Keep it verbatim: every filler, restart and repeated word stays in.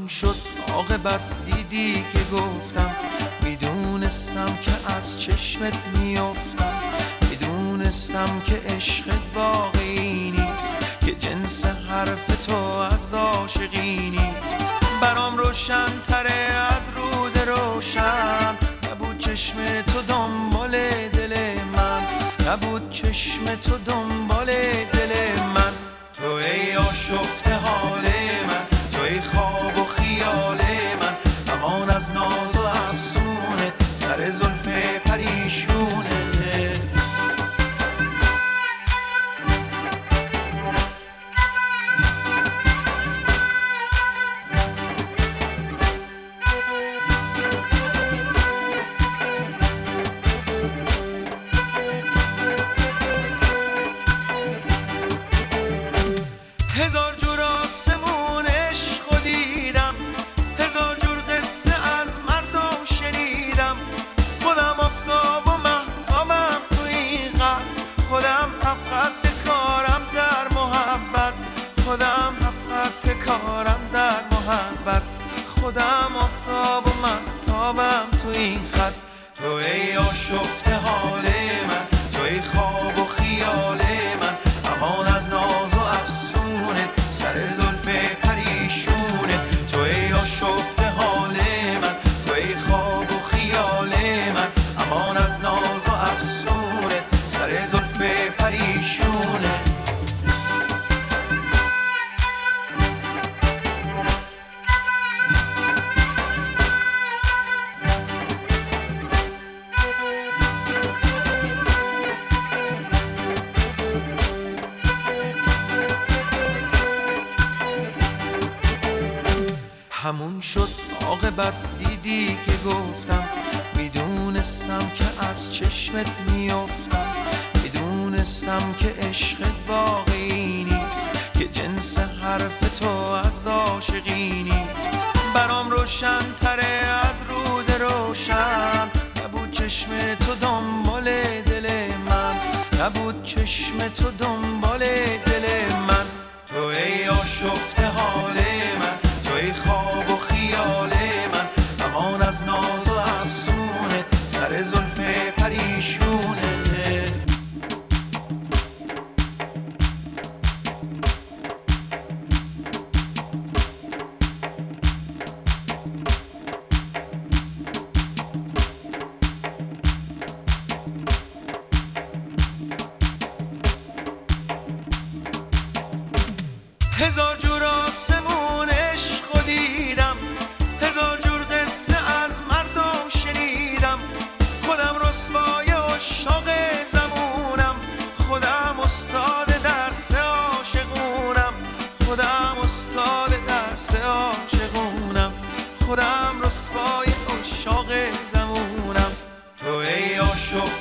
شد عاقبت دیدی که گفتم، میدونستم که از چشمت میافتم، میدونستم که عشقت واقعی نیست، که جنس حرف تو از عاشقی نیست. برام روشن تره از روز روشن، نبود چشم تو دنبال دل من، نبود چشم تو دنبال دل من. تو ای آشفته حال من، تو ای خواب و خیال من، امان از ناز و افسونت، سر زلف پریشونت. هزار جور آسمون عشق دیدم، هزار جور قصه از مردم شنیدم. خودم آفتاب و مهتابم تو این خط، خودم هفت خط کارم در محبت، خودم هفت خط کارم در محبت، خودم آفتاب و مهتابم تو این خط. تو ای آشفته حال من، تو ای خواب و خیال من، امان از ناز و افسونه، سر زلف پریشونه. تو ای آشفته حال من، تو ای خواب و خیال من، امان از ناز و افسونه، سر زلف پریشونه. همون شد عاقبت دیدی که گفتم، میدونستم که از چشمت میافتم، میدونستم که عشقت واقعی نیست، که جنس حرف تو از عاشقی نیست. برام روشن تره از روز روشن، نبود چشم تو دنبال دل من، نبود چشم تو دنبال دل من. تو ای آشفته حال من، تو ای خواب و خیال من، امان از ناز و افسونت، سر زلف پریشونه. هزار جور آسمون عشق دیدم، هزار جور قصه از مردم شنیدم. خودم رسوای عشاق زمونم، خودم استاد درس عاشقونم، خودم استاد درس عاشقونم، خودم رسوای عشاق زمونم. تو ای آشفته